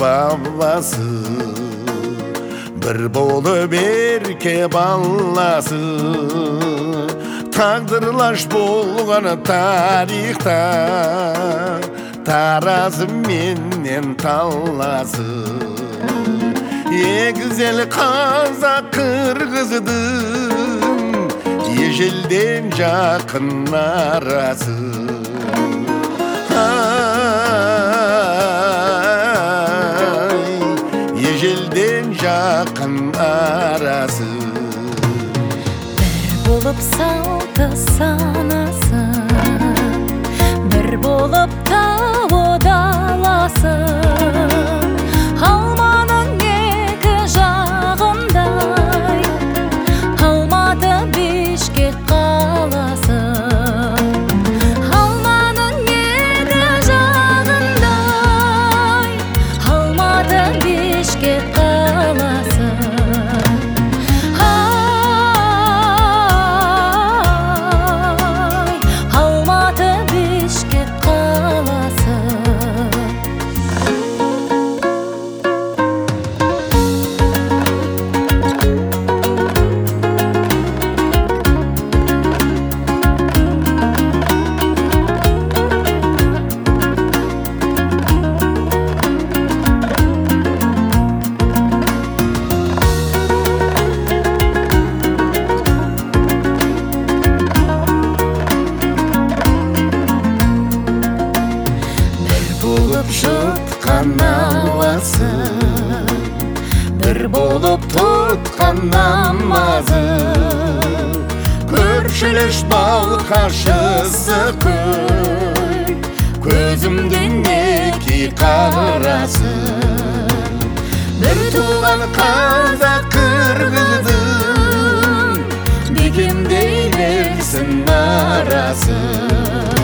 babası, bir bolup erke ballası. Taqdirlaş bolğan tarixta, tarazı menden tallası. Güzel Kazak Kırgız'dın, ежелден жақын арасы. Ежелден жақын арасы. Bir bolup salты sanası, bir bolup tavu dalası. Almanın екі жағындай, Алматы Бишкек қаласы. Алманың екі жағындай, Алматы Бишкек қаласы. Алматы Бишкек қаласы. Bolup jutқан ауасы, bir bolup tutқан намазы. Көршіліш балқашысы көл, көзімден неки қарасы. Bir туған Қазақ Кыргыздың, бекем дейлерсің арасы.